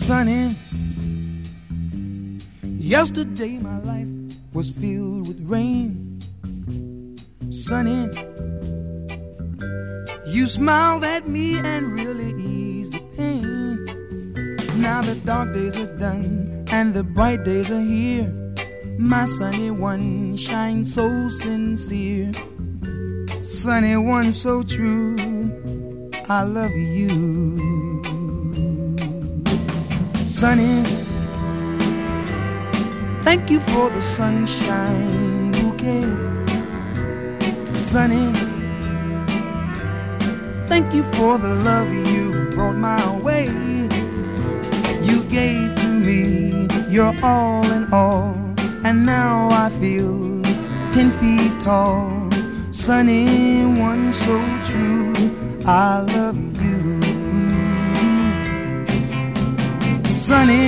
Sunny, yesterday my life was filled with rain. Sunny, you smiled at me and really eased the pain. Now the dark days are done and the bright days are here. My sunny one shines so sincere. Sunny one so true, I love you. Sunny, thank you for the sunshine bouquet. Sunny, thank you for the love you brought my way. You gave to me your all in all, and now I feel 10 feet tall. Sunny one so true, I love you. Sunny,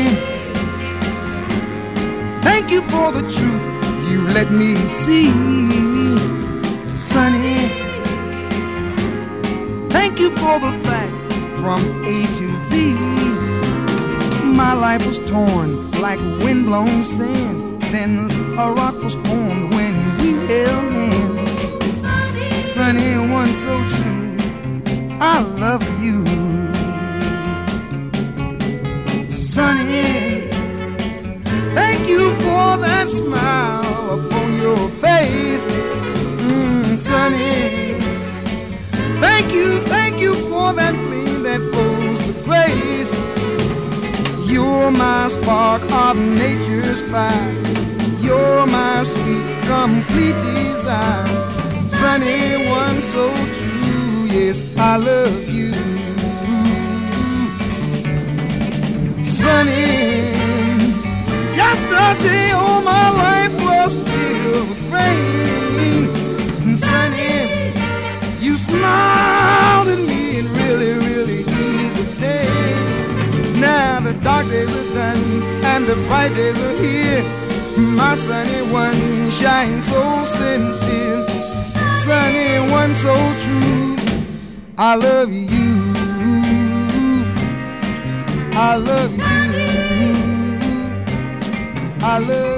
thank you for the truth you let me see. Sunny, thank you for the facts from A to Z. My life was torn like windblown sand, then a rock was formed when we held hands. Sunny one so true, I love you. Sunny, thank you for that smile upon your face. Sunny, thank you for that gleam that flows with grace. You're my spark of nature's fire. You're my sweet, complete desire. Sunny one so true, yes, I love you. Sunny, yesterday all my life was filled with rain. Sunny, you smiled at me and really, really eased the day. Now the dark days are done and the bright days are here. My sunny one shines so sincere. Sunny one so true, I love you. I love you. I love you.